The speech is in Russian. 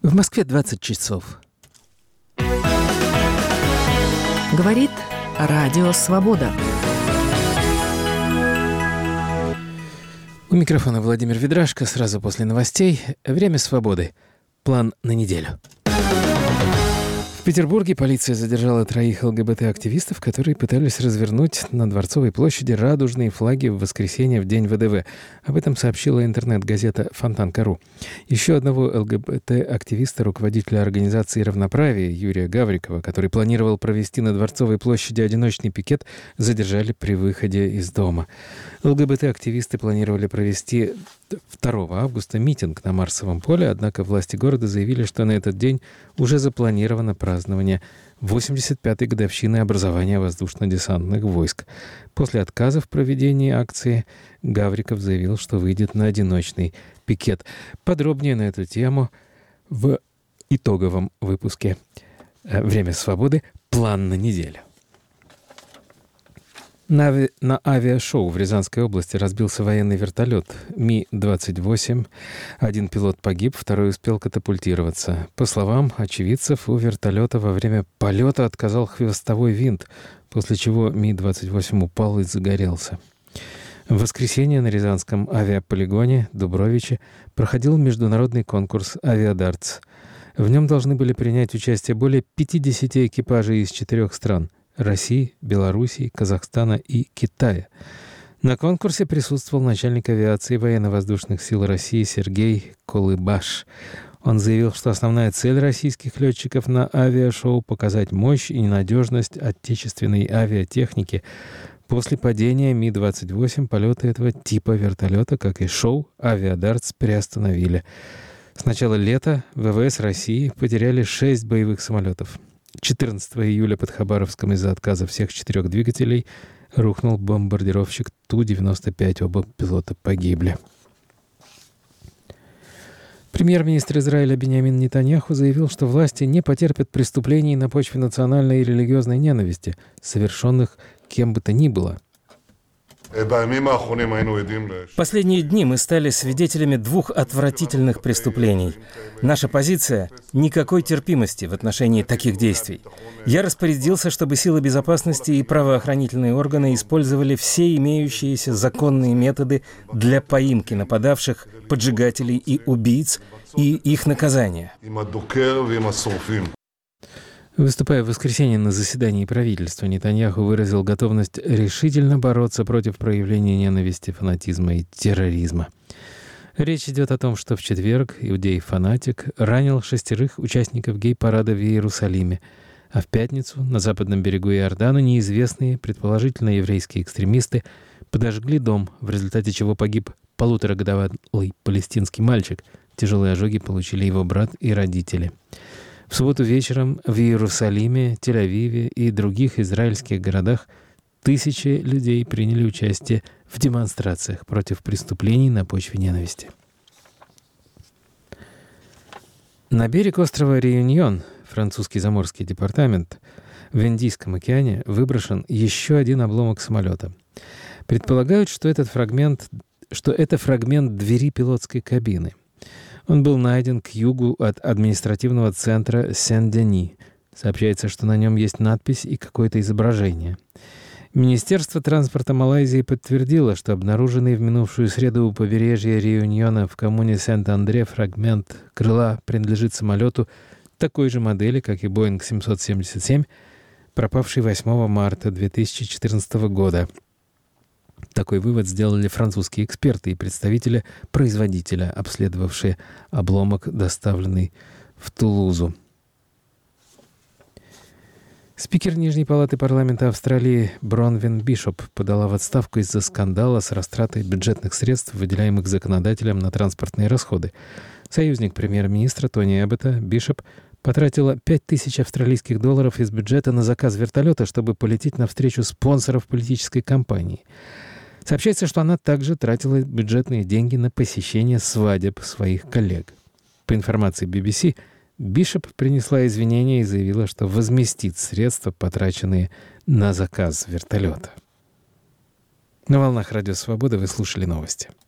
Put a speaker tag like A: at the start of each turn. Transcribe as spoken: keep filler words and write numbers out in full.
A: В Москве двадцать часов.
B: Говорит Радио Свобода.
A: У микрофона Владимир Ведрашко. Сразу после новостей. Время свободы. План на неделю. В Петербурге полиция задержала троих ЛГБТ-активистов, которые пытались развернуть на Дворцовой площади радужные флаги в воскресенье в день ВДВ. Об этом сообщила интернет-газета «Фонтан точка ру». Еще одного ЛГБТ-активиста, руководителя организации «Равноправие» Юрия Гаврикова, который планировал провести на Дворцовой площади одиночный пикет, задержали при выходе из дома. ЛГБТ-активисты планировали провести второго августа митинг на Марсовом поле, однако власти города заявили, что на этот день уже запланировано празднование восемьдесят пятой годовщины образования воздушно-десантных войск. После отказа в проведении акции Гавриков заявил, что выйдет на одиночный пикет. Подробнее на эту тему в итоговом выпуске «Время свободы. План на неделю». На, ави... на авиашоу в Рязанской области разбился военный вертолет Ми двадцать восемь. Один пилот погиб, второй успел катапультироваться. По словам очевидцев, у вертолета во время полета отказал хвостовой винт, после чего Ми двадцать восемь упал и загорелся. В воскресенье на Рязанском авиаполигоне Дубровичи проходил международный конкурс «Авиадартс». В нем должны были принять участие более пятидесяти экипажей из четырех стран – России, Белоруссии, Казахстана и Китая. На конкурсе присутствовал начальник авиации военно-воздушных сил России Сергей Колыбаш. Он заявил, что основная цель российских летчиков на авиашоу – показать мощь и ненадежность отечественной авиатехники. После падения Ми двадцать восемь полеты этого типа вертолета, как и шоу, «Авиадартс» приостановили. С начала лета ВВС России потеряли шесть боевых самолетов. четырнадцатого июля под Хабаровском из-за отказа всех четырех двигателей рухнул бомбардировщик Ту девяносто пять. Оба пилота погибли. Премьер-министр Израиля Биньямин Нетаньяху заявил, что власти не потерпят преступлений на почве национальной и религиозной ненависти, совершенных кем бы то ни было.
C: Последние дни мы стали свидетелями двух отвратительных преступлений. Наша позиция – никакой терпимости в отношении таких действий. Я распорядился, чтобы силы безопасности и правоохранительные органы использовали все имеющиеся законные методы для поимки нападавших, поджигателей и убийц и их наказания.
A: Выступая в воскресенье на заседании правительства, Нетаньяху выразил готовность решительно бороться против проявления ненависти, фанатизма и терроризма. Речь идет о том, что в четверг иудей-фанатик ранил шестерых участников гей-парада в Иерусалиме, а в пятницу на западном берегу Иордана неизвестные, предположительно еврейские экстремисты, подожгли дом, в результате чего погиб полуторагодовалый палестинский мальчик. Тяжелые ожоги получили его брат и родители. В субботу вечером в Иерусалиме, Тель-Авиве и других израильских городах тысячи людей приняли участие в демонстрациях против преступлений на почве ненависти. На берег острова Реюньон, французский заморский департамент, в Индийском океане выброшен еще один обломок самолета. Предполагают, что этот фрагмент, что это фрагмент двери пилотской кабины. Он был найден к югу от административного центра Сен-Дени. Сообщается, что на нем есть надпись и какое-то изображение. Министерство транспорта Малайзии подтвердило, что обнаруженный в минувшую среду у побережья Реюньона в коммуне Сент-Андре фрагмент крыла принадлежит самолету такой же модели, как и Боинг семьсот семьдесят семь, пропавший восьмого марта две тысячи четырнадцатого года. Такой вывод сделали французские эксперты и представители производителя, обследовавшие обломок, доставленный в Тулузу. Спикер Нижней палаты парламента Австралии Бронвин Бишоп подала в отставку из-за скандала с растратой бюджетных средств, выделяемых законодателем на транспортные расходы. Союзник премьер-министра Тони Эббота Бишоп потратила пять тысяч австралийских долларов из бюджета на заказ вертолета, чтобы полететь навстречу спонсоров политической кампании. Сообщается, что она также тратила бюджетные деньги на посещение свадеб своих коллег. По информации би би си, Бишоп принесла извинения и заявила, что возместит средства, потраченные на заказ вертолета. На волнах Радио Свобода вы слушали новости.